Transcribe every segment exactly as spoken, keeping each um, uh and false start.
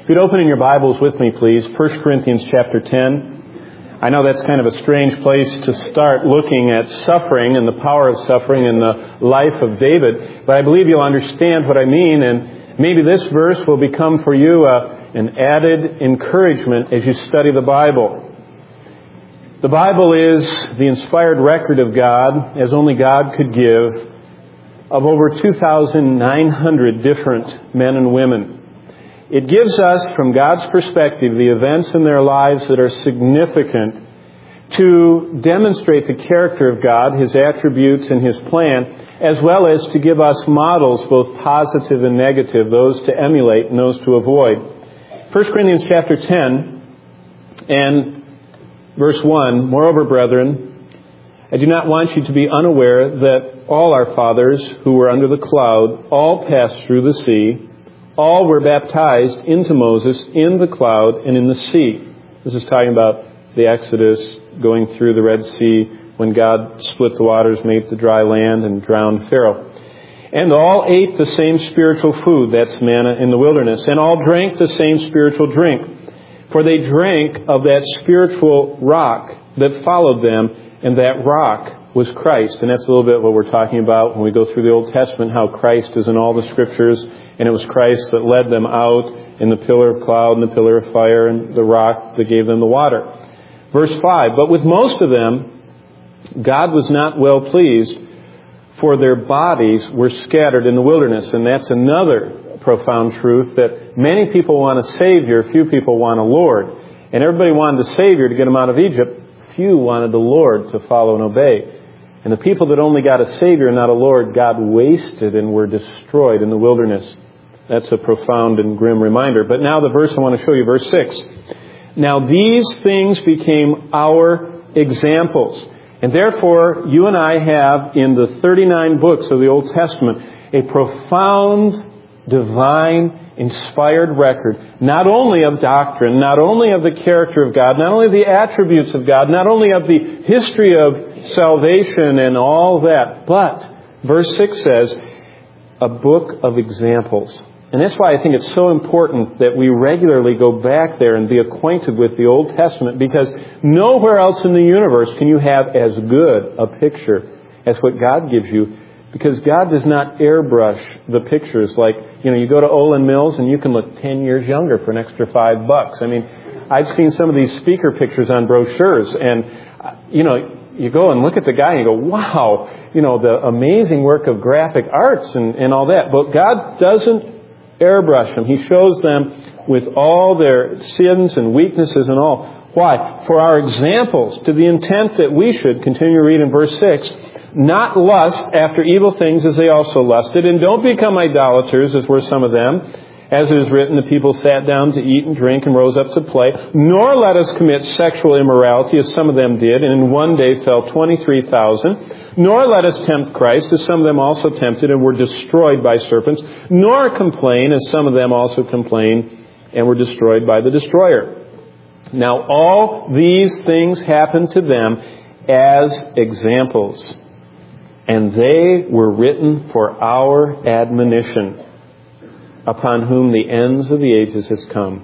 If you'd open in your Bibles with me, please, First Corinthians chapter ten. I know that's kind of a strange place to start looking at suffering and the power of suffering in the life of David, but I believe you'll understand what I mean, and maybe this verse will become for you uh, an added encouragement as you study the Bible. The Bible is the inspired record of God, as only God could give, of over two thousand nine hundred different men and women. It gives us, from God's perspective, the events in their lives that are significant to demonstrate the character of God, His attributes, and His plan, as well as to give us models, both positive and negative, those to emulate and those to avoid. First Corinthians chapter ten and verse one, "Moreover, brethren, I do not want you to be unaware that all our fathers who were under the cloud all passed through the sea. All were baptized into Moses in the cloud and in the sea." This is talking about the Exodus, going through the Red Sea, when God split the waters, made the dry land, and drowned Pharaoh. "And all ate the same spiritual food," that's manna in the wilderness, "and all drank the same spiritual drink. For they drank of that spiritual rock that followed them, and that rock was Christ." And that's a little bit what we're talking about when we go through the Old Testament, how Christ is in all the Scriptures, and it was Christ that led them out in the pillar of cloud and the pillar of fire and the rock that gave them the water. Verse five, "But with most of them, God was not well pleased, for their bodies were scattered in the wilderness." And that's another profound truth, that many people want a Savior, few people want a Lord. And everybody wanted a Savior to get them out of Egypt. Few wanted the Lord to follow and obey. And the people that only got a Savior and not a Lord, God wasted and were destroyed in the wilderness. That's a profound and grim reminder. But now the verse I want to show you, verse six. "Now these things became our examples." And therefore, you and I have in the thirty-nine books of the Old Testament a profound, divine, inspired record, not only of doctrine, not only of the character of God, not only of the attributes of God, not only of the history of salvation and all that, but, verse six says, a book of examples. And that's why I think it's so important that we regularly go back there and be acquainted with the Old Testament, because nowhere else in the universe can you have as good a picture as what God gives you, because God does not airbrush the pictures like, you know, you go to Olin Mills and you can look ten years younger for an extra five bucks. I mean, I've seen some of these speaker pictures on brochures, and, you know, you go and look at the guy and you go, wow, you know, the amazing work of graphic arts and, and all that. But God doesn't airbrush them. He shows them with all their sins and weaknesses and all. Why? For our examples, to the intent that we should, continue to read in verse six, "not lust after evil things as they also lusted, and don't become idolaters as were some of them. As it is written, the people sat down to eat and drink and rose up to play. Nor let us commit sexual immorality as some of them did, and in one day fell twenty-three thousand. Nor let us tempt Christ as some of them also tempted and were destroyed by serpents. Nor complain as some of them also complained and were destroyed by the destroyer. Now all these things happened to them as examples, and they were written for our admonition, upon whom the ends of the ages has come."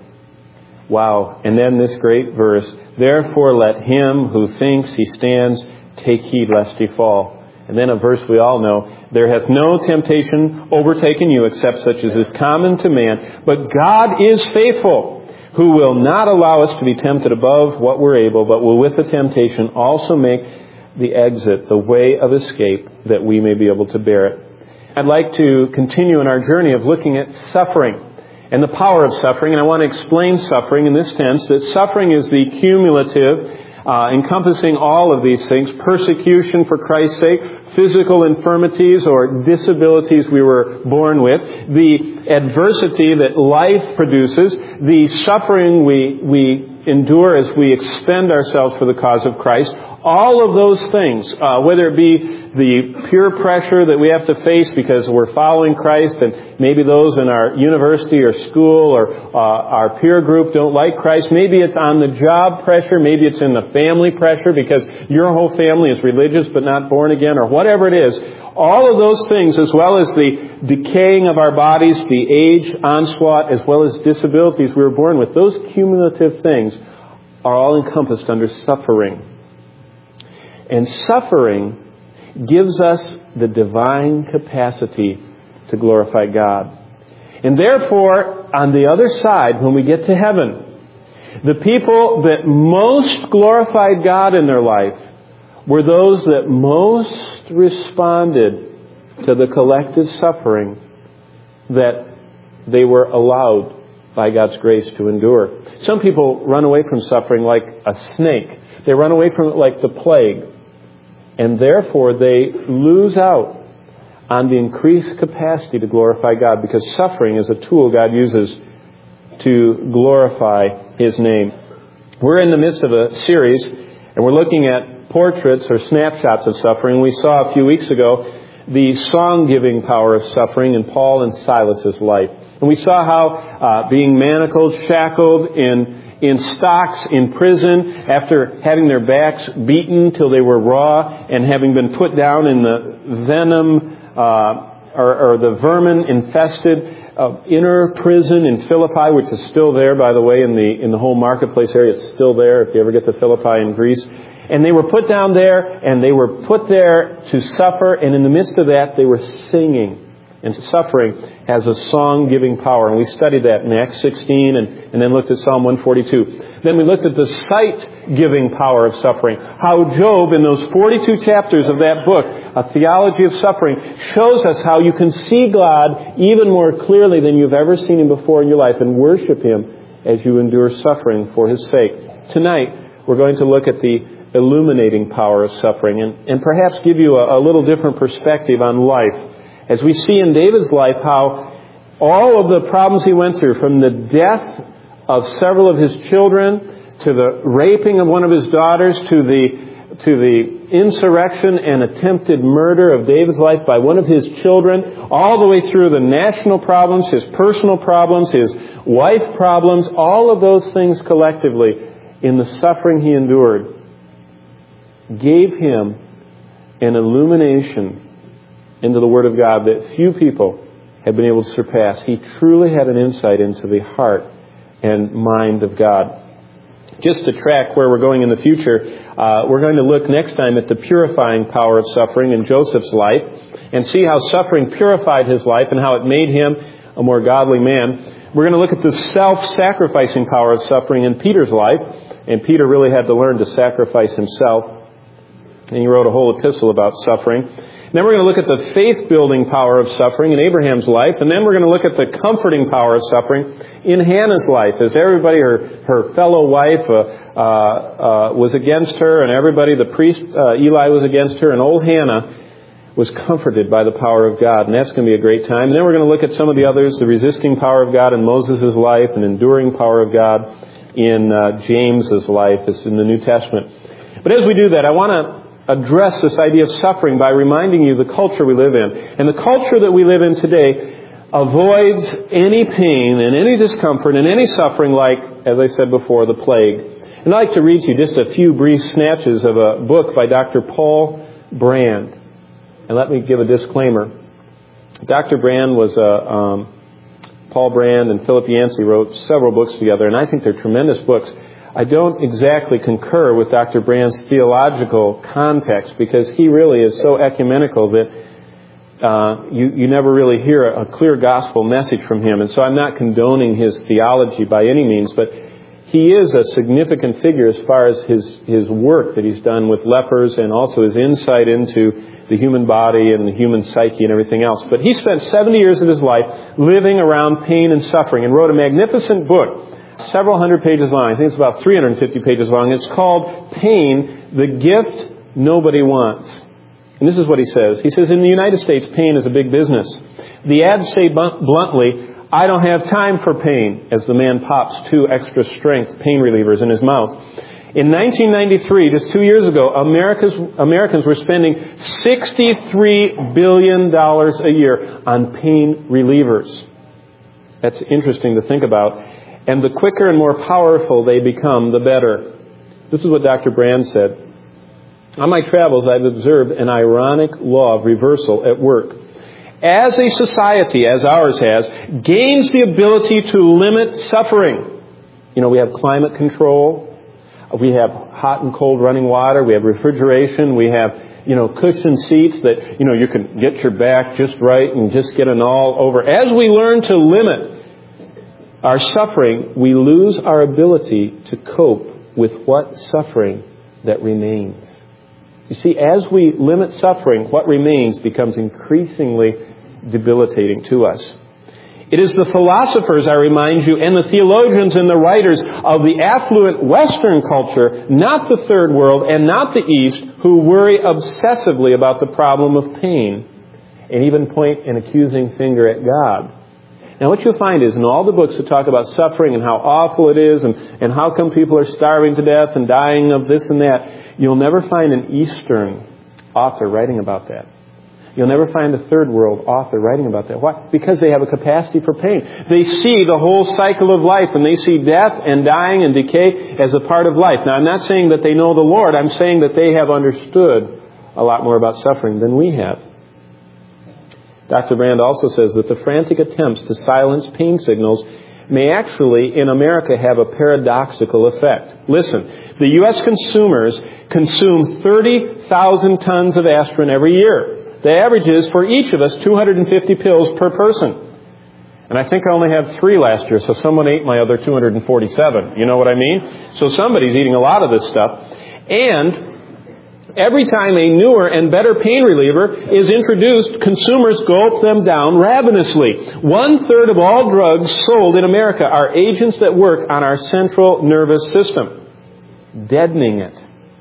Wow. And then this great verse, "Therefore let him who thinks he stands take heed lest he fall." And then a verse we all know, "There hath no temptation overtaken you except such as is common to man. But God is faithful, who will not allow us to be tempted above what we're able, but will with the temptation also make the exit, the way of escape, that we may be able to bear it." I'd like to continue in our journey of looking at suffering and the power of suffering. And I want to explain suffering in this sense, that suffering is the cumulative, uh, encompassing all of these things: persecution for Christ's sake, physical infirmities or disabilities we were born with, the adversity that life produces, the suffering we, we endure as we expend ourselves for the cause of Christ. All of those things, uh, whether it be the peer pressure that we have to face because we're following Christ, and maybe those in our university or school or uh, our peer group don't like Christ. Maybe it's on the job pressure. Maybe it's in the family pressure because your whole family is religious but not born again, or whatever it is. All of those things, as well as the decaying of our bodies, the age onslaught, as well as disabilities we were born with, those cumulative things are all encompassed under suffering. And suffering gives us the divine capacity to glorify God. And therefore, on the other side, when we get to heaven, the people that most glorified God in their life were those that most responded to the collective suffering that they were allowed by God's grace to endure. Some people run away from suffering like a snake. They run away from it like the plague. And therefore, they lose out on the increased capacity to glorify God, because suffering is a tool God uses to glorify His name. We're in the midst of a series, and we're looking at portraits or snapshots of suffering. We saw a few weeks ago the song-giving power of suffering in Paul and Silas's life. And we saw how uh, being manacled, shackled, in in stocks in prison, after having their backs beaten till they were raw, and having been put down in the venom uh, or, or the vermin-infested uh, inner prison in Philippi, which is still there, by the way, in the in the whole marketplace area. It's still there if you ever get to Philippi in Greece. And they were put down there, and they were put there to suffer, and in the midst of that, they were singing. And suffering has a song-giving power. And we studied that in Acts sixteen and, and then looked at Psalm one forty-two. Then we looked at the sight-giving power of suffering. How Job, in those forty-two chapters of that book, A Theology of Suffering, shows us how you can see God even more clearly than you've ever seen Him before in your life and worship Him as you endure suffering for His sake. Tonight, we're going to look at the illuminating power of suffering and, and perhaps give you a, a little different perspective on life. As we see in David's life how all of the problems he went through, from the death of several of his children to the raping of one of his daughters to the to the insurrection and attempted murder of David's life by one of his children, all the way through the national problems, his personal problems, his wife problems, all of those things collectively in the suffering he endured gave him an illumination into the Word of God that few people have been able to surpass. He truly had an insight into the heart and mind of God. Just to track where we're going in the future, uh, we're going to look next time at the purifying power of suffering in Joseph's life and see how suffering purified his life and how it made him a more godly man. We're going to look at the self-sacrificing power of suffering in Peter's life, and Peter really had to learn to sacrifice himself, and he wrote a whole epistle about suffering. Then we're going to look at the faith-building power of suffering in Abraham's life. And then we're going to look at the comforting power of suffering in Hannah's life. As everybody, her, her fellow wife uh, uh, uh, was against her, and everybody, the priest uh, Eli was against her, and old Hannah was comforted by the power of God. And that's going to be a great time. And then we're going to look at some of the others, the resisting power of God in Moses' life, and enduring power of God in uh, James's life. It's in the New Testament. But as we do that, I want to address this idea of suffering by reminding you the culture we live in. And the culture that we live in today avoids any pain and any discomfort and any suffering like, as I said before, the plague. And I'd like to read to you just a few brief snatches of a book by Doctor Paul Brand. And let me give a disclaimer. Doctor Brand was a... Um, Paul Brand and Philip Yancey wrote several books together, and I think they're tremendous books. I don't exactly concur with Doctor Brand's theological context, because he really is so ecumenical that uh, you, you never really hear a, a clear gospel message from him. And so I'm not condoning his theology by any means, but he is a significant figure as far as his, his work that he's done with lepers and also his insight into the human body and the human psyche and everything else. But he spent seventy years of his life living around pain and suffering and wrote a magnificent book, several hundred pages long. I think it's about three hundred fifty pages long. It's called Pain, the Gift Nobody Wants. And this is what he says. He says, in the United States, pain is a big business. The ads say bluntly, I don't have time for pain, as the man pops two extra strength pain relievers in his mouth. In nineteen ninety-three, just two years ago, America's, Americans were spending sixty-three billion dollars a year on pain relievers. That's interesting to think about. And the quicker and more powerful they become, the better. This is what Doctor Brand said. On my travels, I've observed an ironic law of reversal at work. As a society, as ours has, gains the ability to limit suffering. You know, we have climate control. We have hot and cold running water. We have refrigeration. We have, you know, cushioned seats that, you know, you can get your back just right and just get an all over. As we learn to limit our suffering, we lose our ability to cope with what suffering that remains. You see, as we limit suffering, what remains becomes increasingly debilitating to us. It is the philosophers, I remind you, and the theologians and the writers of the affluent Western culture, not the Third World and not the East, who worry obsessively about the problem of pain and even point an accusing finger at God. Now, what you'll find is in all the books that talk about suffering and how awful it is and, and how come people are starving to death and dying of this and that, you'll never find an Eastern author writing about that. You'll never find a Third World author writing about that. Why? Because they have a capacity for pain. They see the whole cycle of life, and they see death and dying and decay as a part of life. Now, I'm not saying that they know the Lord. I'm saying that they have understood a lot more about suffering than we have. Doctor Brand also says that the frantic attempts to silence pain signals may actually, in America, have a paradoxical effect. Listen, the U S consumers consume thirty thousand tons of aspirin every year. The average is, for each of us, two hundred fifty pills per person. And I think I only had three last year, so someone ate my other two hundred forty-seven. You know what I mean? So somebody's eating a lot of this stuff. And every time a newer and better pain reliever is introduced, consumers gulp them down ravenously. One-third of all drugs sold in America are agents that work on our central nervous system, deadening it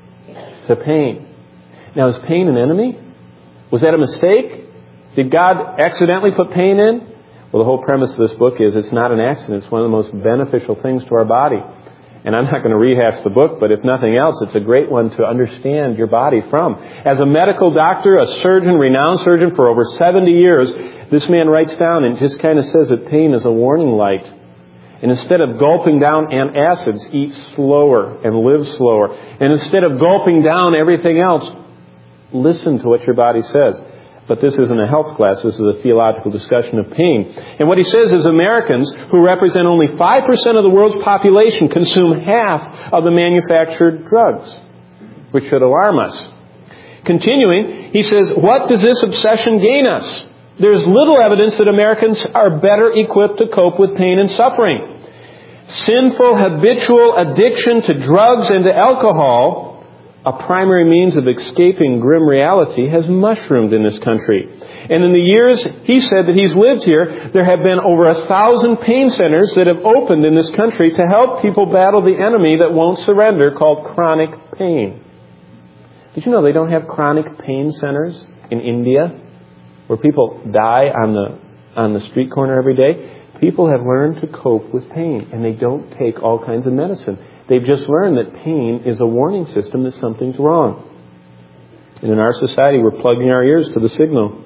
to pain. Now, is pain an enemy? Was that a mistake? Did God accidentally put pain in? Well, the whole premise of this book is it's not an accident. It's one of the most beneficial things to our body. And I'm not going to rehash the book, but if nothing else, it's a great one to understand your body from. As a medical doctor, a surgeon, renowned surgeon for over seventy years, this man writes down and just kind of says that pain is a warning light. And instead of gulping down antacids, eat slower and live slower. And instead of gulping down everything else, listen to what your body says. But this isn't a health class. This is a theological discussion of pain. And what he says is Americans, who represent only five percent of the world's population, consume half of the manufactured drugs, which should alarm us. Continuing, he says, what does this obsession gain us? There's little evidence that Americans are better equipped to cope with pain and suffering. Sinful, habitual addiction to drugs and to alcohol, a primary means of escaping grim reality, has mushroomed in this country. And in the years he said that he's lived here, there have been over a thousand pain centers that have opened in this country to help people battle the enemy that won't surrender, called chronic pain. Did you know they don't have chronic pain centers in India where people die on the on the street corner every day? People have learned to cope with pain, and they don't take all kinds of medicine. They've just learned that pain is a warning system that something's wrong. And in our society, we're plugging our ears to the signal.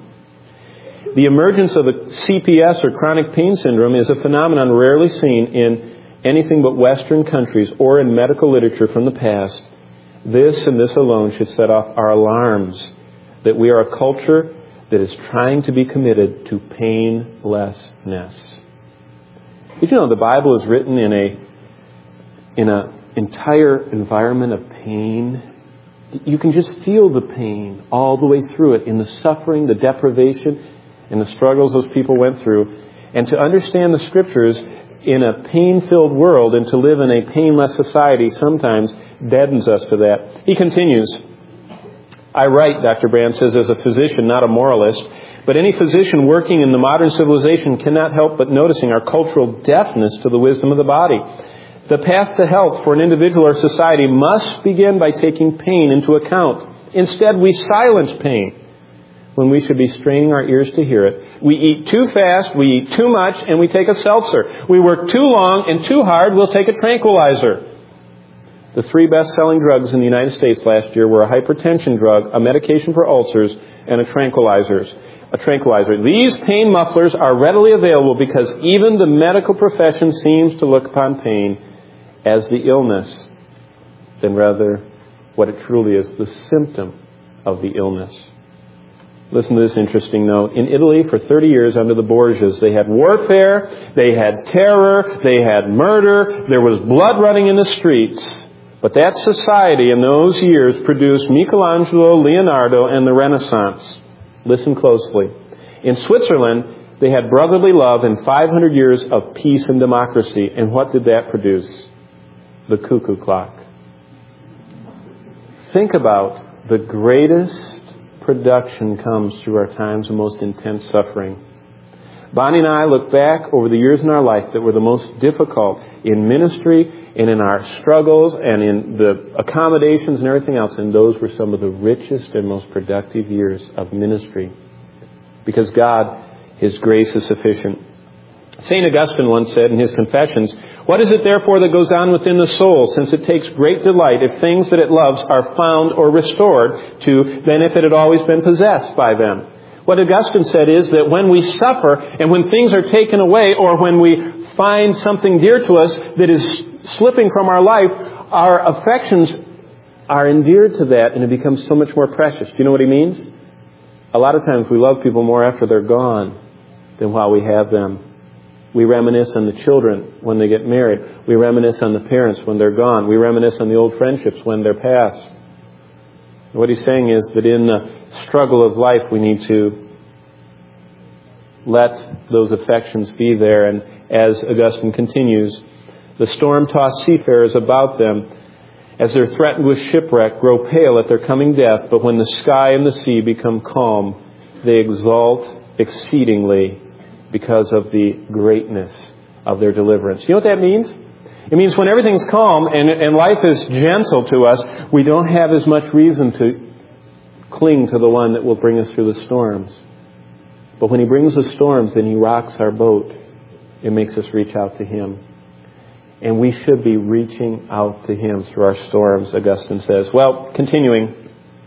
The emergence of a C P S, or chronic pain syndrome, is a phenomenon rarely seen in anything but Western countries or in medical literature from the past. This and this alone should set off our alarms that we are a culture that is trying to be committed to painlessness. Did you know the Bible is written in a in an entire environment of pain? You can just feel the pain all the way through it, in the suffering, the deprivation, and the struggles those people went through. And to understand the Scriptures in a pain-filled world and to live in a painless society sometimes deadens us to that. He continues, I write, Doctor Brand says, as a physician, not a moralist, but any physician working in the modern civilization cannot help but noticing our cultural deafness to the wisdom of the body. The path to health for an individual or society must begin by taking pain into account. Instead, we silence pain. when we should be straining our ears to hear it. We eat too fast, we eat too much, and we take a seltzer. We work too long and too hard, we'll take a tranquilizer. The three best-selling drugs in the United States last year were a hypertension drug, a medication for ulcers, and a tranquilizers. A tranquilizer. These pain mufflers are readily available because even the medical profession seems to look upon pain as the illness, than rather what it truly is, the symptom of the illness. Listen to this interesting note. In Italy, for thirty years under the Borgias, they had warfare, they had terror, they had murder, there was blood running in the streets. But that society in those years produced Michelangelo, Leonardo, and the Renaissance. Listen closely. In Switzerland, they had brotherly love and five hundred years of peace and democracy. And what did that produce? The cuckoo clock. Think about the greatest production comes through our times of most intense suffering. Bonnie and I look back over the years in our life that were the most difficult in ministry and in our struggles and in the accommodations and everything else. And those were some of the richest and most productive years of ministry. Because God, His grace is sufficient. Saint Augustine once said in his Confessions, "What is it therefore that goes on within the soul, since it takes great delight if things that it loves are found or restored to than if it had always been possessed by them?" What Augustine said is that when we suffer and when things are taken away or when we find something dear to us that is slipping from our life, our affections are endeared to that and it becomes so much more precious. Do you know what he means? A lot of times we love people more after they're gone than while we have them. We reminisce on the children when they get married. We reminisce on the parents when they're gone. We reminisce on the old friendships when they're past. What he's saying is that in the struggle of life, we need to let those affections be there. And as Augustine continues, the storm-tossed seafarers about them, as they're threatened with shipwreck, grow pale at their coming death. But when the sky and the sea become calm, they exult exceedingly because of the greatness of their deliverance. You know what that means? It means when everything's calm and, and life is gentle to us, we don't have as much reason to cling to the one that will bring us through the storms. But when He brings the storms, then He rocks our boat. It makes us reach out to Him. And we should be reaching out to Him through our storms, Augustine says. Well, continuing,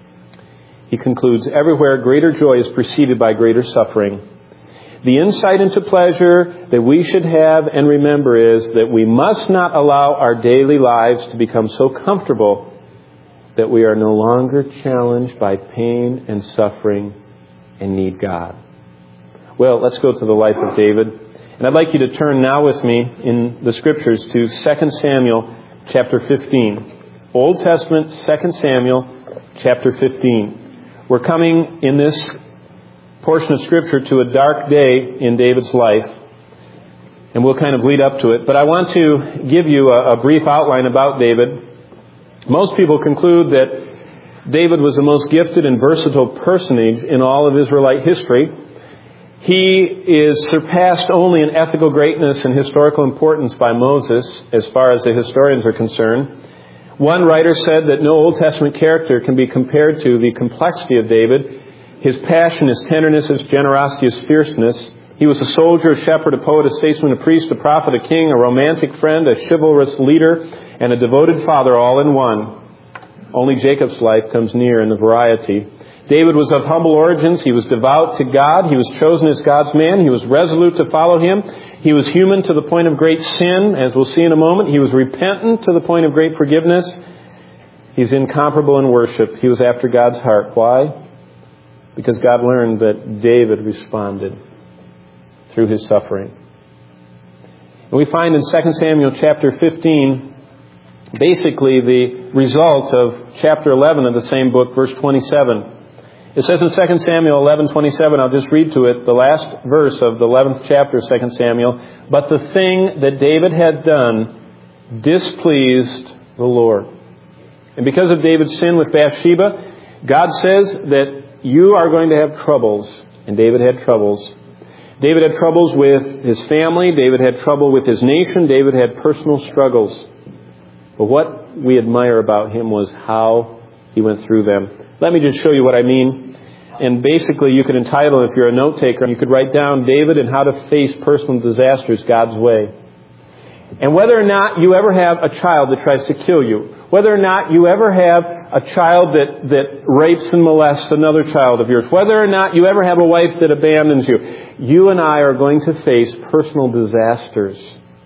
he concludes, everywhere greater joy is preceded by greater suffering. The insight into pleasure that we should have and remember is that we must not allow our daily lives to become so comfortable that we are no longer challenged by pain and suffering and need God. Well, let's go to the life of David. And I'd like you to turn now with me in the Scriptures to Second Samuel chapter fifteen. Old Testament, Second Samuel chapter fifteen. We're coming in this portion of Scripture to a dark day in David's life. And we'll kind of lead up to it. But I want to give you a, a brief outline about David. Most people conclude that David was the most gifted and versatile personage in all of Israelite history. He is surpassed only in ethical greatness and historical importance by Moses, as far as the historians are concerned. One writer said that no Old Testament character can be compared to the complexity of David. His passion, his tenderness, his generosity, his fierceness. He was a soldier, a shepherd, a poet, a statesman, a priest, a prophet, a king, a romantic friend, a chivalrous leader, and a devoted father all in one. Only Jacob's life comes near in the variety. David was of humble origins. He was devout to God. He was chosen as God's man. He was resolute to follow Him. He was human to the point of great sin, as we'll see in a moment. He was repentant to the point of great forgiveness. He's incomparable in worship. He was after God's heart. Why? Because God learned that David responded through his suffering. And we find in Second Samuel chapter fifteen, basically the result of chapter eleven of the same book, verse twenty-seven. It says in Second Samuel eleven twenty-seven, I'll just read to it, the last verse of the eleventh chapter of Second Samuel. But the thing that David had done displeased the Lord. And because of David's sin with Bathsheba, God says that you are going to have troubles. And David had troubles. David had troubles with his family. David had trouble with his nation. David had personal struggles. But what we admire about him was how he went through them. Let me just show you what I mean. And basically you could entitle, if you're a note taker, you could write down David and how to face personal disasters God's way. And whether or not you ever have a child that tries to kill you, whether or not you ever have a child that, that rapes and molests another child of yours, whether or not you ever have a wife that abandons you, you and I are going to face personal disasters.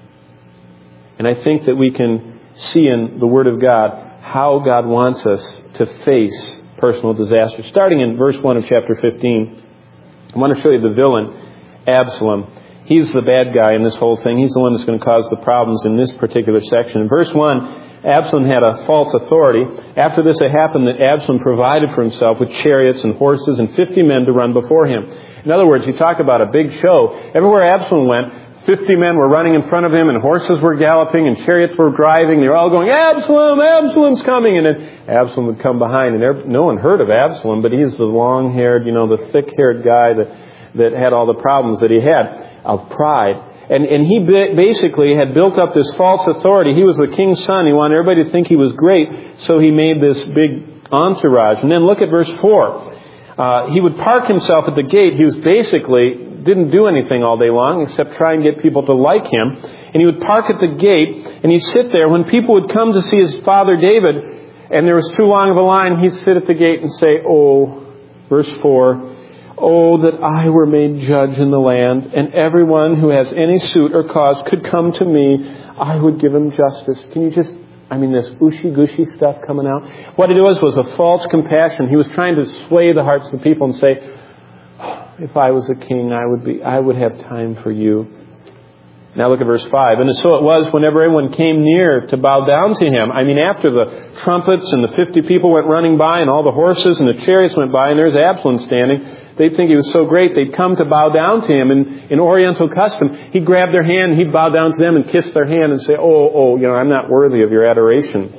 And I think that we can see in the Word of God how God wants us to face personal disasters. Starting in verse one of chapter fifteen, I want to show you the villain, Absalom. He's the bad guy in this whole thing. He's the one that's going to cause the problems in this particular section. In verse one, Absalom had a false authority. After this it happened that Absalom provided for himself with chariots and horses and fifty men to run before him. In other words, you talk about a big show. Everywhere Absalom went, fifty men were running in front of him, and horses were galloping, and chariots were driving. They were all going, Absalom, Absalom's coming. And then Absalom would come behind, and no one heard of Absalom, but he's the long-haired, you know, the thick-haired guy that, that had all the problems that he had of pride. And, and he basically had built up this false authority. He was the king's son. He wanted everybody to think he was great, so he made this big entourage. And then look at verse four. Uh, he would park himself at the gate. He was basically didn't do anything all day long except try and get people to like him. And he would park at the gate, and he'd sit there. When people would come to see his father David, and there was too long of a line, he'd sit at the gate and say, oh, verse four, oh, that I were made judge in the land, and everyone who has any suit or cause could come to me, I would give him justice. Can you just, I mean, this ooshy-gushy stuff coming out. What it was was a false compassion. He was trying to sway the hearts of the people and say, oh, if I was a king, I would be, I would have time for you. Now look at verse five. And so it was whenever everyone came near to bow down to him. I mean, after the trumpets and the fifty people went running by and all the horses and the chariots went by and there's Absalom standing, they'd think he was so great, they'd come to bow down to him. And in Oriental custom, he'd grab their hand, he'd bow down to them and kiss their hand and say, oh, oh, you know, I'm not worthy of your adoration.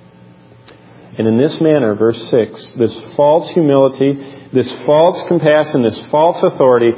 And in this manner, verse six, this false humility, this false compassion, this false authority,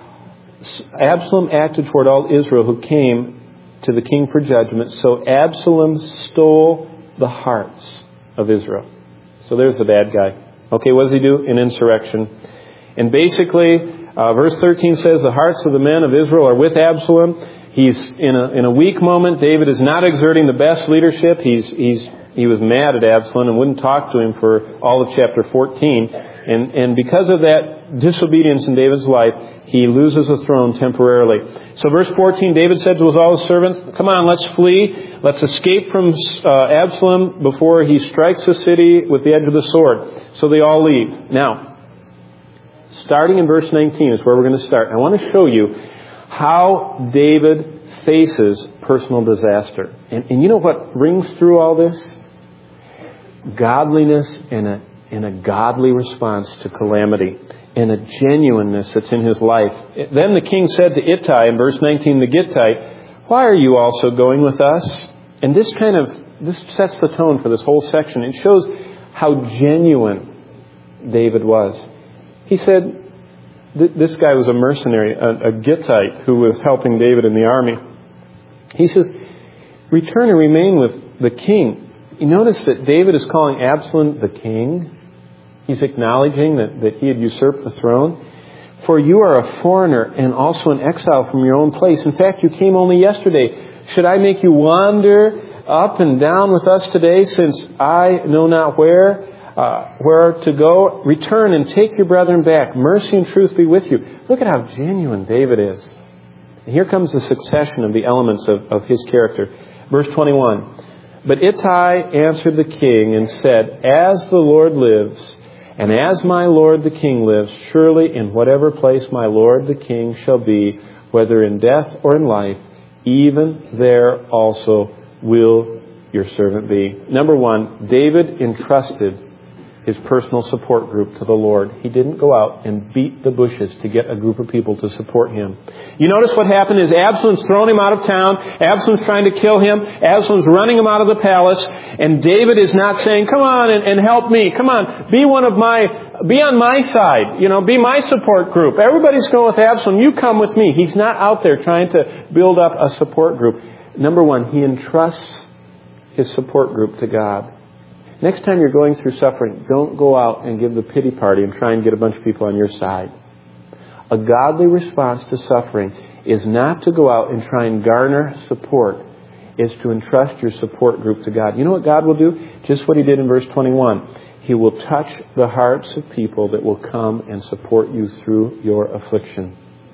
Absalom acted toward all Israel who came to the king for judgment. So Absalom stole the hearts of Israel. So there's the bad guy. Okay, what does he do? An insurrection. And basically, uh, verse thirteen says, the hearts of the men of Israel are with Absalom. He's in a, in a weak moment. David is not exerting the best leadership. He's, he's, he was mad at Absalom and wouldn't talk to him for all of chapter fourteen. And, and because of that disobedience in David's life, he loses the throne temporarily. So verse fourteen, David said to all his servants, come on, let's flee. Let's escape from uh, Absalom before he strikes the city with the edge of the sword. So they all leave. Now, starting in verse nineteen is where we're going to start. I want to show you how David faces personal disaster. And, and you know what rings through all this? Godliness and a, and a godly response to calamity. And a genuineness that's in his life. Then the king said to Ittai in verse nineteen, the Gittite, why are you also going with us? And this kind of, this sets the tone for this whole section. It shows how genuine David was. He said, this guy was a mercenary, a, a Gittite who was helping David in the army. He says, return and remain with the king. You notice that David is calling Absalom the king. He's acknowledging that, that he had usurped the throne. For you are a foreigner and also an exile from your own place. In fact, you came only yesterday. Should I make you wander up and down with us today, since I know not where, uh, where to go? Return and take your brethren back. Mercy and truth be with you. Look at how genuine David is. And here comes the succession of the elements of, of his character. Verse twenty-one. But Ittai answered the king and said, as the Lord lives, and as my lord the king lives, surely in whatever place my lord the king shall be, whether in death or in life, even there also will your servant be. Number one, David entrusted his personal support group to the Lord. He didn't go out and beat the bushes to get a group of people to support him. You notice what happened is Absalom's thrown him out of town. Absalom's trying to kill him. Absalom's running him out of the palace. And David is not saying, come on and, and help me. Come on, be one of my, be on my side. You know, be my support group. Everybody's going with Absalom. You come with me. He's not out there trying to build up a support group. Number one, he entrusts his support group to God. Next time you're going through suffering, don't go out and give the pity party and try and get a bunch of people on your side. A godly response to suffering is not to go out and try and garner support. It's to entrust your support group to God. You know what God will do? Just what He did in verse twenty-one. He will touch the hearts of people that will come and support you through your affliction.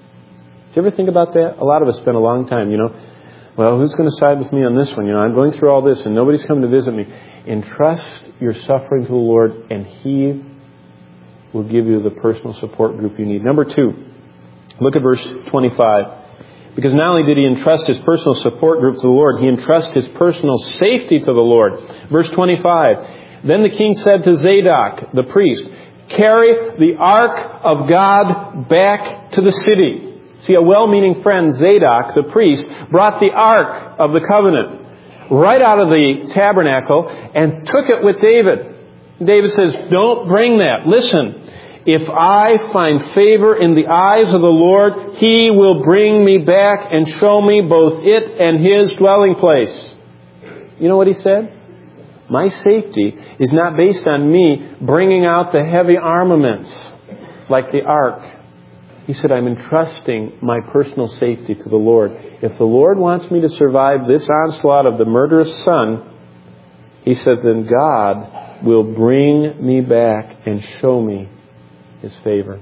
Do you ever think about that? A lot of us spend a long time, you know, well, who's going to side with me on this one? You know, I'm going through all this and nobody's coming to visit me. Entrust your suffering to the Lord and He will give you the personal support group you need. Number two, look at verse twenty-five. Because not only did he entrust his personal support group to the Lord, he entrusted his personal safety to the Lord. Verse twenty-five, then the king said to Zadok, the priest, carry the ark of God back to the city. See, a well-meaning friend, Zadok, the priest, brought the ark of the covenant right out of the tabernacle and took it with David. David says, don't bring that. Listen, if I find favor in the eyes of the Lord, He will bring me back and show me both it and His dwelling place. You know what he said? My safety is not based on me bringing out the heavy armaments like the ark. He said, I'm entrusting my personal safety to the Lord. If the Lord wants me to survive this onslaught of the murderous son, he said, then God will bring me back and show me His favor.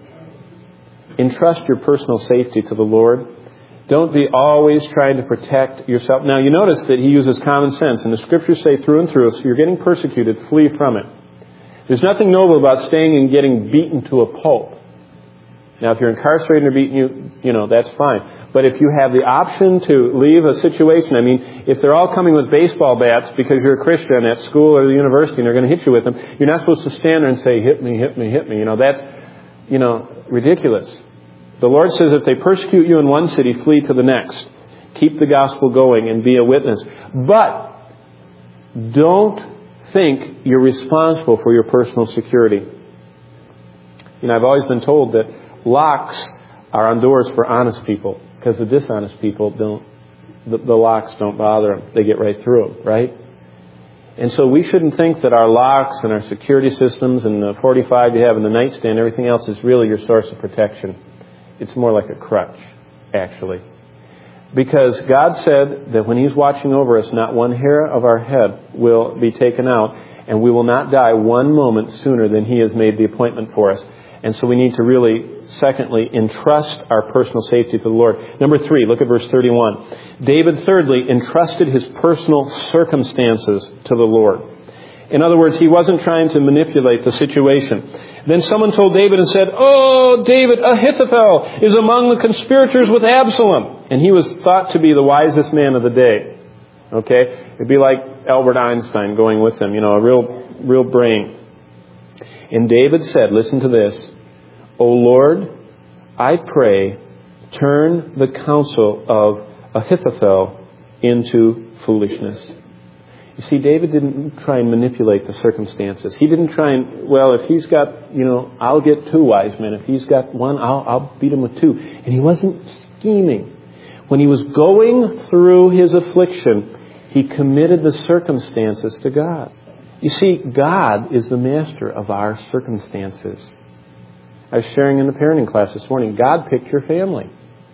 Entrust your personal safety to the Lord. Don't be always trying to protect yourself. Now, you notice that he uses common sense, and the Scriptures say through and through, if you're getting persecuted, flee from it. There's nothing noble about staying and getting beaten to a pulp. Now, if you're incarcerated and they're beating you, you know, that's fine. But if you have the option to leave a situation, I mean, if they're all coming with baseball bats because you're a Christian at school or the university and they're going to hit you with them, you're not supposed to stand there and say, hit me, hit me, hit me. You know, that's, you know, ridiculous. The Lord says if they persecute you in one city, flee to the next. Keep the gospel going and be a witness. But don't think you're responsible for your personal security. You know, I've always been told that locks are on doors for honest people, because the dishonest people don't, the, the locks don't bother them. They get right through them, right? And so we shouldn't think that our locks and our security systems and the forty-five you have in the nightstand, everything else is really your source of protection. It's more like a crutch, actually. Because God said that when He's watching over us, not one hair of our head will be taken out, and we will not die one moment sooner than He has made the appointment for us. And so we need to really, secondly, entrust our personal safety to the Lord. Number three, look at verse thirty-one. David, thirdly, entrusted his personal circumstances to the Lord. In other words, he wasn't trying to manipulate the situation. Then someone told David and said, oh, David, Ahithophel is among the conspirators with Absalom. And he was thought to be the wisest man of the day. Okay? It'd be like Albert Einstein going with him, you know, a real, real brain. And David said, listen to this, O Lord, I pray, turn the counsel of Ahithophel into foolishness. You see, David didn't try and manipulate the circumstances. He didn't try and, well, if he's got, you know, I'll get two wise men. If he's got one, I'll, I'll beat him with two. And he wasn't scheming. When he was going through his affliction, he committed the circumstances to God. You see, God is the master of our circumstances. I was sharing in the parenting class this morning, God picked your family.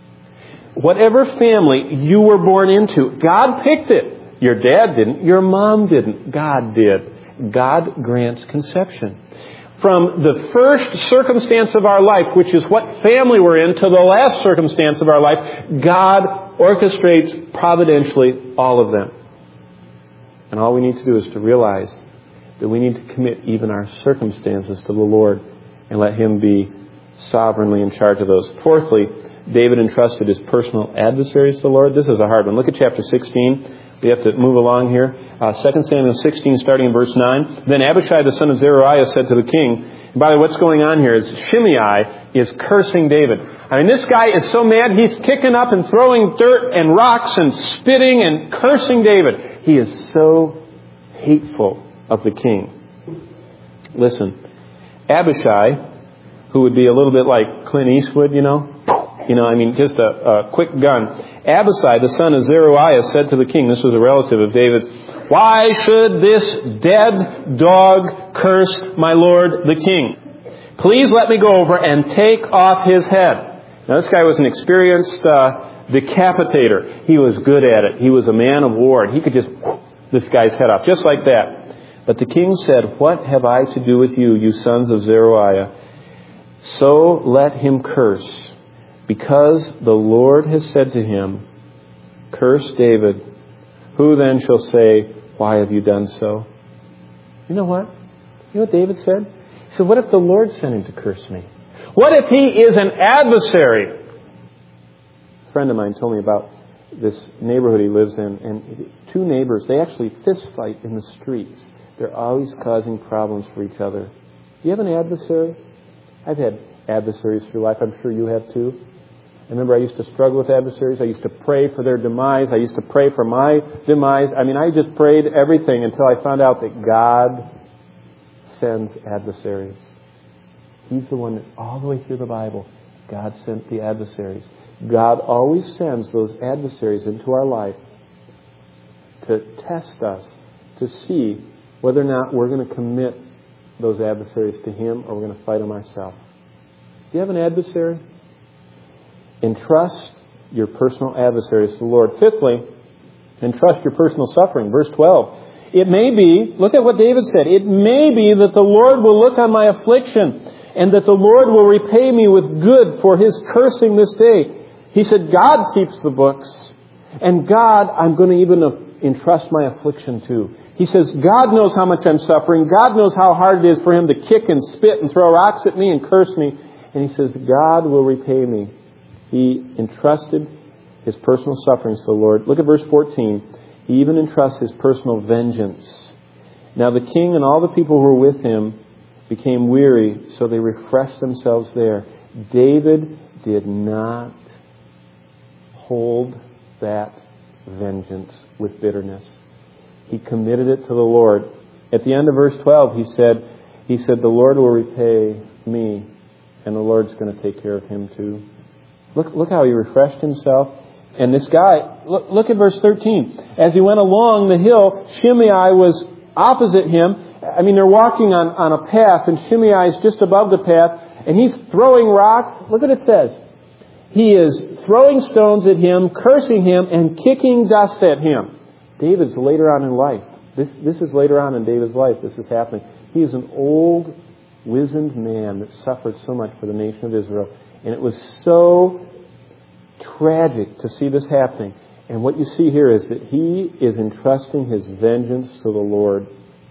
Whatever family you were born into, God picked it. Your dad didn't. Your mom didn't. God did. God grants conception. From the first circumstance of our life, which is what family we're in, to the last circumstance of our life, God orchestrates providentially all of them. And all we need to do is to realize that we need to commit even our circumstances to the Lord and let Him be sovereignly in charge of those. Fourthly, David entrusted his personal adversaries to the Lord. This is a hard one. Look at chapter sixteen. We have to move along here. Uh, Second Samuel sixteen, starting in verse nine. Then Abishai, the son of Zeruiah, said to the king, and by the way, what's going on here is Shimei is cursing David. I mean, this guy is so mad, he's kicking up and throwing dirt and rocks and spitting and cursing David. He is so hateful of the king. Listen, Abishai, who would be a little bit like Clint Eastwood, you know, you know, I mean, just a, a quick gun. Abishai, the son of Zeruiah, said to the king, this was a relative of David's, Why should this dead dog curse my lord the king? Please let me go over and take off his head. Now, this guy was an experienced uh, decapitator. He was good at it. He was a man of war. And he could just whoop this guy's head off, just like that. But the king said, "What have I to do with you, you sons of Zeruiah? So let him curse, because the Lord has said to him, 'Curse David.' Who then shall say, 'Why have you done so?'" You know what? You know what David said? He said, "What if the Lord sent him to curse me? What if he is an adversary?" A friend of mine told me about this neighborhood he lives in, and two neighbors, they actually fist fight in the streets. They're always causing problems for each other. Do you have an adversary? I've had adversaries through life. I'm sure you have too. I remember I used to struggle with adversaries. I used to pray for their demise. I used to pray for my demise. I mean, I just prayed everything until I found out that God sends adversaries. He's the one that all the way through the Bible, God sent the adversaries. God always sends those adversaries into our life to test us, to see whether or not we're going to commit those adversaries to Him or we're going to fight them ourselves. Do you have an adversary? Entrust your personal adversaries to the Lord. Fifthly, entrust your personal suffering. Verse twelve. It may be, look at what David said, it may be that the Lord will look on my affliction and that the Lord will repay me with good for His cursing this day. He said, God keeps the books, and God, I'm going to even entrust my affliction to. He says, God knows how much I'm suffering. God knows how hard it is for Him to kick and spit and throw rocks at me and curse me. And He says, God will repay me. He entrusted His personal sufferings to the Lord. Look at verse fourteen. He even entrusts His personal vengeance. Now the king and all the people who were with him became weary, so they refreshed themselves there. David did not hold that vengeance with bitterness. He committed it to the Lord. At the end of verse twelve, he said, he said, the Lord will repay me, and the Lord's going to take care of him too. Look, look how he refreshed himself. And this guy, look, look at verse thirteen. As he went along the hill, Shimei was opposite him. I mean, they're walking on, on a path, and Shimei is just above the path, and he's throwing rocks. Look what it says. He is throwing stones at him, cursing him, and kicking dust at him. David's later on in life. This, this is later on in David's life. This is happening. He is an old, wizened man that suffered so much for the nation of Israel. And it was so tragic to see this happening. And what you see here is that he is entrusting his vengeance to the Lord.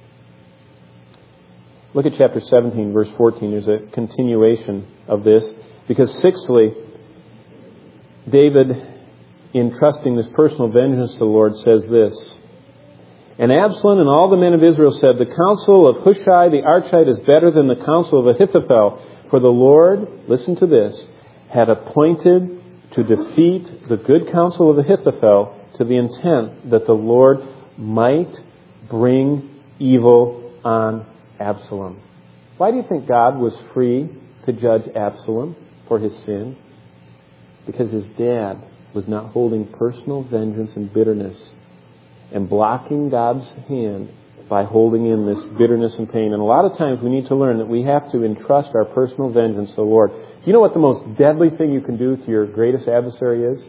Look at chapter seventeen, verse fourteen. There's a continuation of this. Because sixthly, David, in trusting this personal vengeance to the Lord, says this. And Absalom and all the men of Israel said, the counsel of Hushai the Archite is better than the counsel of Ahithophel. For the Lord, listen to this, had appointed to defeat the good counsel of Ahithophel to the intent that the Lord might bring evil on Absalom. Why do you think God was free to judge Absalom for his sin? Because his dad was not holding personal vengeance and bitterness and blocking God's hand by holding in this bitterness and pain. And a lot of times we need to learn that we have to entrust our personal vengeance to the Lord. You know what the most deadly thing you can do to your greatest adversary is?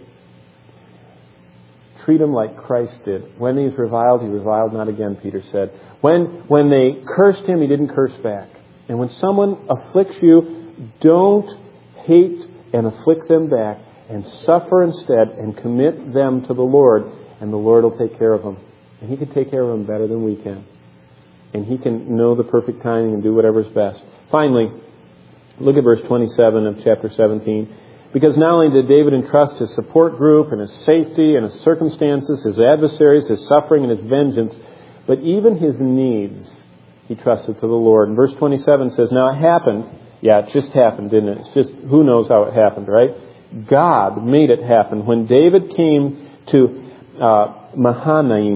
Treat him like Christ did. When he's reviled, he reviled not again, Peter said. When, when they cursed him, he didn't curse back. And when someone afflicts you, don't hate and afflict them back, and suffer instead and commit them to the Lord, and the Lord will take care of them. And He can take care of them better than we can. And He can know the perfect timing and do whatever's best. Finally, look at verse twenty-seven of chapter seventeen. Because not only did David entrust his support group and his safety and his circumstances, his adversaries, his suffering and his vengeance, but even his needs he trusted to the Lord. And verse twenty-seven says, now it happened. Yeah, it just happened, didn't it? It's just, who knows how it happened, right? God made it happen. When David came to uh, Mahanaim,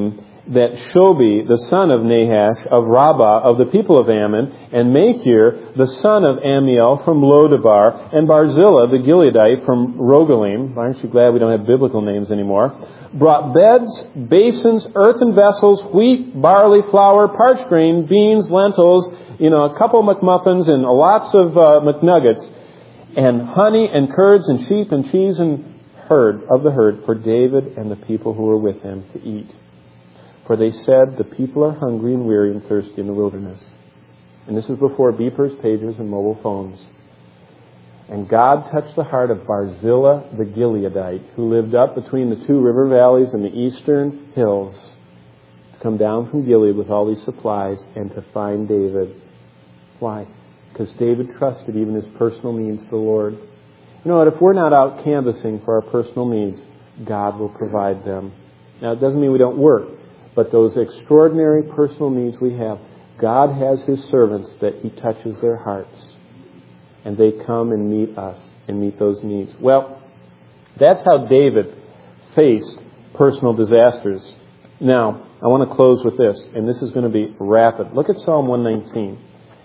that Shobi, the son of Nahash, of Rabbah, of the people of Ammon, and Machir, the son of Ammiel, from Lodabar, and Barzillai, the Gileadite, from Rogelim — aren't you glad we don't have biblical names anymore — brought beds, basins, earthen vessels, wheat, barley, flour, parched grain, beans, lentils, you know, a couple McMuffins, and lots of uh, McNuggets, and honey, and curds, and sheep, and cheese, and herd of the herd for David and the people who were with him to eat. For they said, the people are hungry and weary and thirsty in the wilderness. And this is before beepers, pagers, and mobile phones. And God touched the heart of Barzillai the Gileadite, who lived up between the two river valleys and the eastern hills, to come down from Gilead with all these supplies and to find David. Why? Because David trusted even his personal needs to the Lord. You know what? If we're not out canvassing for our personal needs, God will provide them. Now, it doesn't mean we don't work, but those extraordinary personal needs we have, God has His servants that He touches their hearts, and they come and meet us and meet those needs. Well, that's how David faced personal disasters. Now, I want to close with this, and this is going to be rapid. Look at Psalm one nineteen.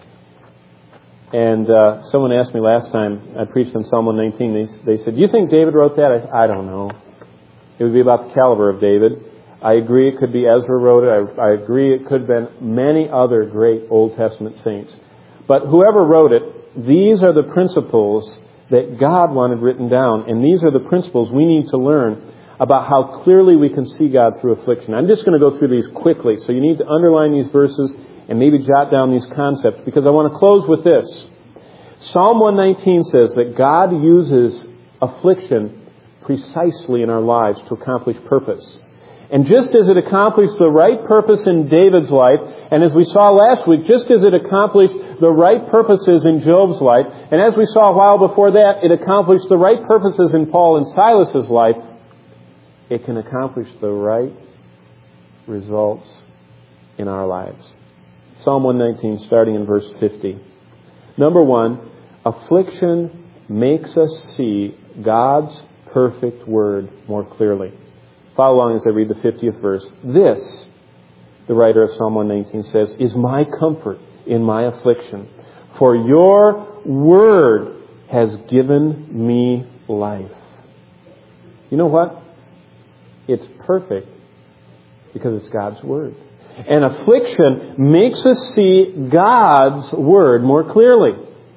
And uh, someone asked me last time, I preached on Psalm one nineteen, they, they said, do you think David wrote that? I, I don't know. It would be about the caliber of David. I agree it could be Ezra wrote it. I, I agree it could have been many other great Old Testament saints. But whoever wrote it, these are the principles that God wanted written down. And these are the principles we need to learn about how clearly we can see God through affliction. I'm just going to go through these quickly. So you need to underline these verses and maybe jot down these concepts, because I want to close with this. Psalm one nineteen says that God uses affliction precisely in our lives to accomplish purpose. And just as it accomplished the right purpose in David's life, and as we saw last week, just as it accomplished the right purposes in Job's life, and as we saw a while before that, it accomplished the right purposes in Paul and Silas's life, it can accomplish the right results in our lives. Psalm one nineteen, starting in verse fifty. Number one, affliction makes us see God's perfect word more clearly. Follow along as I read the fiftieth verse. This, the writer of Psalm one nineteen says, is my comfort in my affliction. For your word has given me life. You know what? It's perfect because it's God's word. And affliction makes us see God's word more clearly.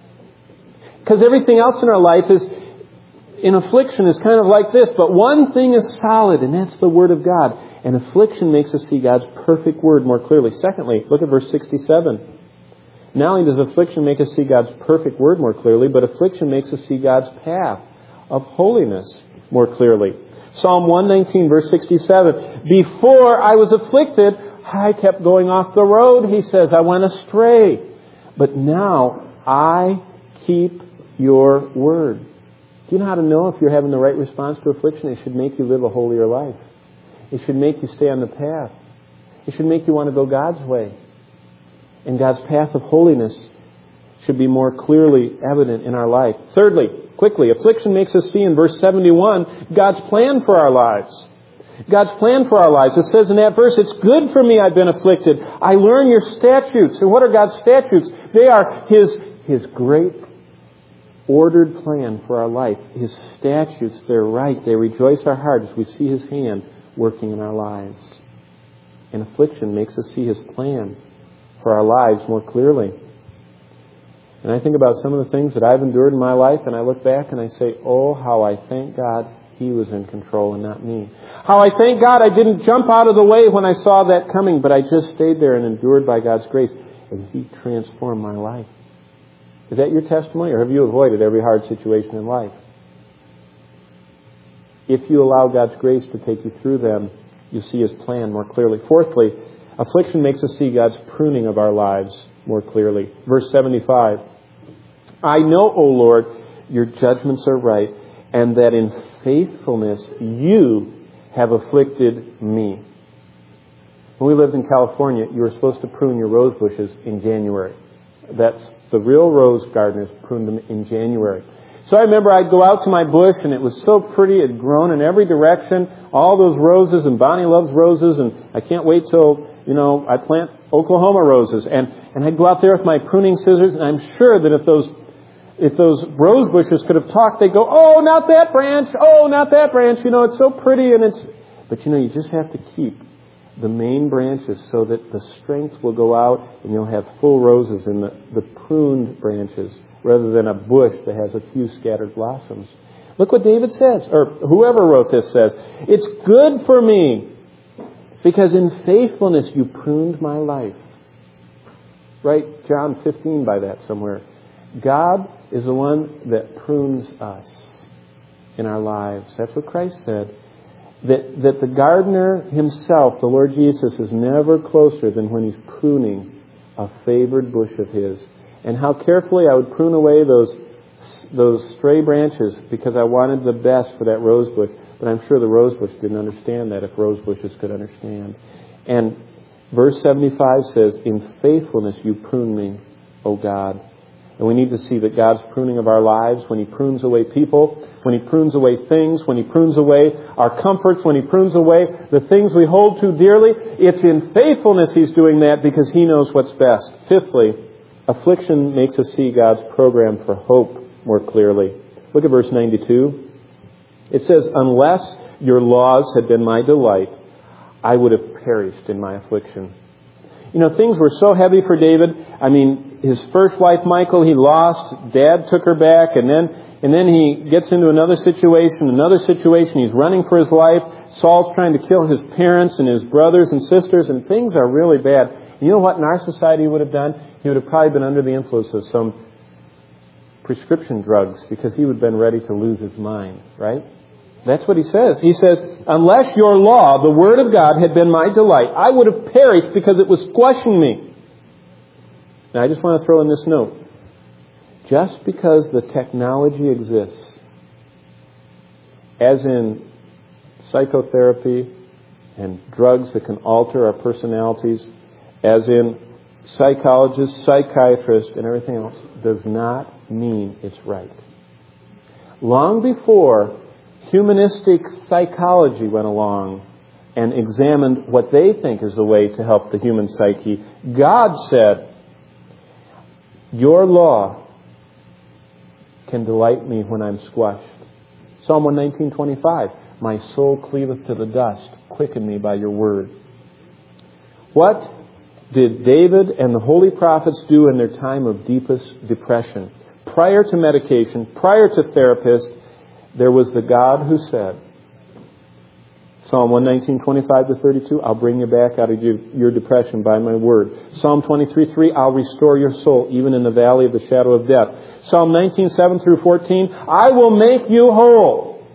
Because everything else in our life is, in affliction, is kind of like this. But one thing is solid, and that's the word of God. And affliction makes us see God's perfect word more clearly. Secondly, look at verse sixty-seven. Not only does affliction make us see God's perfect word more clearly, but affliction makes us see God's path of holiness more clearly. Psalm one nineteen, verse sixty-seven. Before I was afflicted, I kept going off the road, he says. I went astray. But now I keep your word. Do you know how to know if you're having the right response to affliction? It should make you live a holier life. It should make you stay on the path. It should make you want to go God's way. And God's path of holiness should be more clearly evident in our life. Thirdly, quickly, affliction makes us see in verse seventy-one God's plan for our lives. God's plan for our lives. It says in that verse, it's good for me I've been afflicted. I learn your statutes. And what are God's statutes? They are His, His great ordered plan for our life. His statutes, they're right. They rejoice our heart as we see His hand working in our lives. And affliction makes us see His plan for our lives more clearly. And I think about some of the things that I've endured in my life, and I look back and I say, oh, how I thank God He was in control and not me. How I thank God I didn't jump out of the way when I saw that coming, but I just stayed there and endured by God's grace, and He transformed my life. Is that your testimony, or have you avoided every hard situation in life? If you allow God's grace to take you through them, you see His plan more clearly. Fourthly, affliction makes us see God's pruning of our lives more clearly. Verse seventy-five. I know, O Lord, your judgments are right, and that in faithfulness you have afflicted me. When we lived in California, you were supposed to prune your rose bushes in January. That's the real rose gardeners pruned them in January. So I remember I'd go out to my bush, and it was so pretty. It had grown in every direction. All those roses, and Bonnie loves roses, and I can't wait till, you know, I plant Oklahoma roses. And, and I'd go out there with my pruning scissors, and I'm sure that if those if those rose bushes could have talked, they'd go, oh, not that branch, oh, not that branch. You know, it's so pretty, and it's... But, you know, you just have to keep the main branches so that the strength will go out, and you'll have full roses in the, the pruned branches, rather than a bush that has a few scattered blossoms. Look what David says, or whoever wrote this says. It's good for me, because in faithfulness you pruned my life. Write John fifteen by that somewhere. God is the one that prunes us in our lives. That's what Christ said. That, that the gardener himself, the Lord Jesus, is never closer than when he's pruning a favored bush of his. And how carefully I would prune away those those stray branches because I wanted the best for that rose bush. But I'm sure the rose bush didn't understand that, if rose bushes could understand. And verse seventy-five says, in faithfulness you prune me, O God. And we need to see that God's pruning of our lives, when He prunes away people, when He prunes away things, when He prunes away our comforts, when He prunes away the things we hold too dearly, it's in faithfulness He's doing that because He knows what's best. Fifthly, affliction makes us see God's program for hope more clearly. Look at verse ninety-two. It says, unless your laws had been my delight, I would have perished in my affliction. You know, things were so heavy for David. I mean, his first wife, Michal, he lost. Dad took her back. And then and then he gets into another situation, another situation. He's running for his life. Saul's trying to kill his parents and his brothers and sisters. And things are really bad. And you know what in our society he would have done? He would have probably been under the influence of some prescription drugs because he would have been ready to lose his mind, right? That's what he says. He says, unless your law, the Word of God, had been my delight, I would have perished because it was squashing me. Now, I just want to throw in this note. Just because the technology exists, as in psychotherapy and drugs that can alter our personalities, as in psychologists, psychiatrists, and everything else, does not mean it's right. Long before humanistic psychology went along and examined what they think is the way to help the human psyche, God said, your law can delight me when I'm squashed. Psalm one nineteen twenty-five, my soul cleaveth to the dust, quicken me by your word. What did David and the holy prophets do in their time of deepest depression? Prior to medication, prior to therapists, there was the God who said, Psalm one nineteen, twenty-five to thirty-two, I'll bring you back out of your, your depression by my word. Psalm twenty-three, three, I'll restore your soul even in the valley of the shadow of death. Psalm nineteen, seven through fourteen, I will make you whole.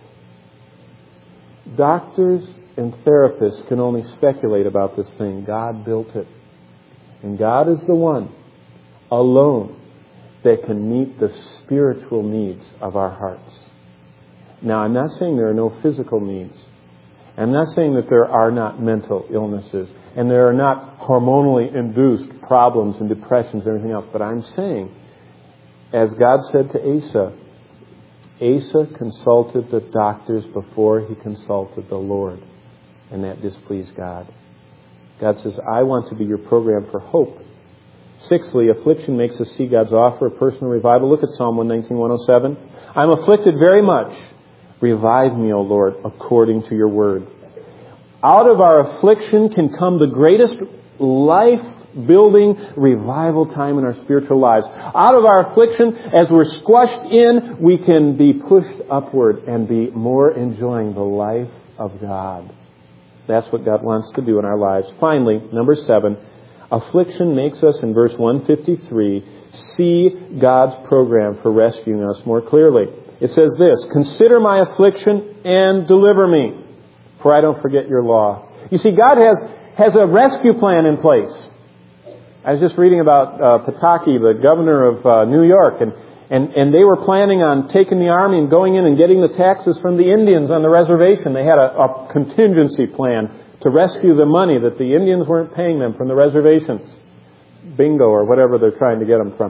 Doctors and therapists can only speculate about this thing. God built it. And God is the one alone that can meet the spiritual needs of our hearts. Now, I'm not saying there are no physical needs. I'm not saying that there are not mental illnesses and there are not hormonally induced problems and depressions and everything else. But I'm saying, as God said to Asa, Asa consulted the doctors before he consulted the Lord. And that displeased God. God says, I want to be your program for hope. Sixthly, affliction makes us see God's offer of personal revival. Look at Psalm one nineteen, one oh seven. I'm afflicted very much. Revive me, O Lord, according to your word. Out of our affliction can come the greatest life-building revival time in our spiritual lives. Out of our affliction, as we're squashed in, we can be pushed upward and be more enjoying the life of God. That's what God wants to do in our lives. Finally, number seven, affliction makes us, in verse one fifty-three, see God's program for rescuing us more clearly. It says this, consider my affliction and deliver me, for I don't forget your law. You see, God has, has a rescue plan in place. I was just reading about uh, Pataki, the governor of uh, New York, and, and, and they were planning on taking the army and going in and getting the taxes from the Indians on the reservation. They had a, a contingency plan to rescue the money that the Indians weren't paying them from the reservations. Bingo, or whatever they're trying to get them from.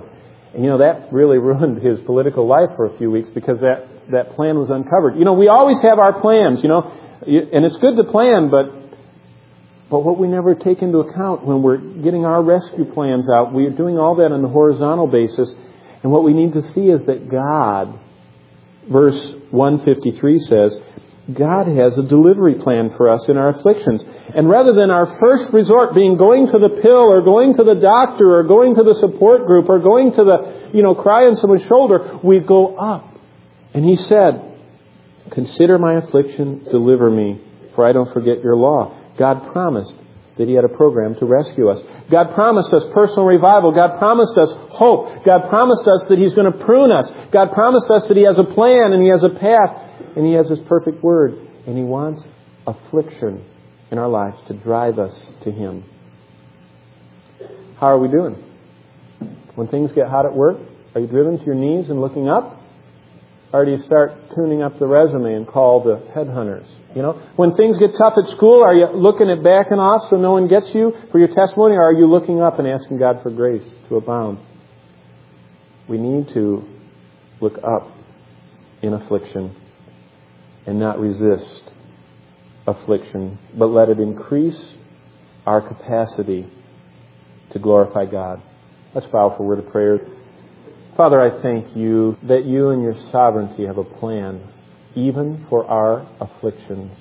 And, you know, that really ruined his political life for a few weeks because that, that plan was uncovered. You know, we always have our plans, you know, and it's good to plan, but but what we never take into account when we're getting our rescue plans out, we're doing all that on a horizontal basis. And what we need to see is that God, verse one fifty-three says, God has a delivery plan for us in our afflictions. And rather than our first resort being going to the pill or going to the doctor or going to the support group or going to the, you know, cry on someone's shoulder, we go up. And He said, consider my affliction, deliver me, for I don't forget your law. God promised that He had a program to rescue us. God promised us personal revival. God promised us hope. God promised us that He's going to prune us. God promised us that He has a plan and He has a path and He has His perfect word. And He wants affliction in our lives to drive us to Him. How are we doing? When things get hot at work, are you driven to your knees and looking up? Or do you start tuning up the resume and call the headhunters? You know, when things get tough at school, are you looking at backing off so no one gets you for your testimony? Or are you looking up and asking God for grace to abound? We need to look up in affliction and not resist affliction, but let it increase our capacity to glorify God. Let's bow for a word of prayer. Father, I thank You that You in Your sovereignty have a plan, even for our afflictions.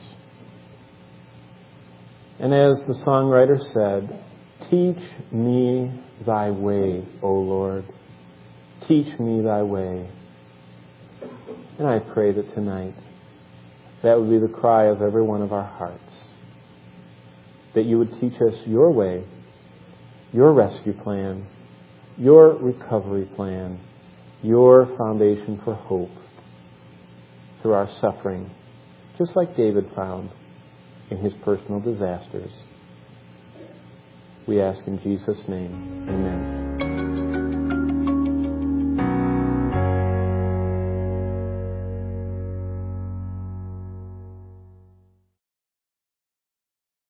And as the songwriter said, teach me Thy way, O Lord. Teach me Thy way. And I pray that tonight, that would be the cry of every one of our hearts. That You would teach us Your way, Your rescue plan, Your recovery plan, Your foundation for hope through our suffering, just like David found in his personal disasters. We ask in Jesus' name, amen.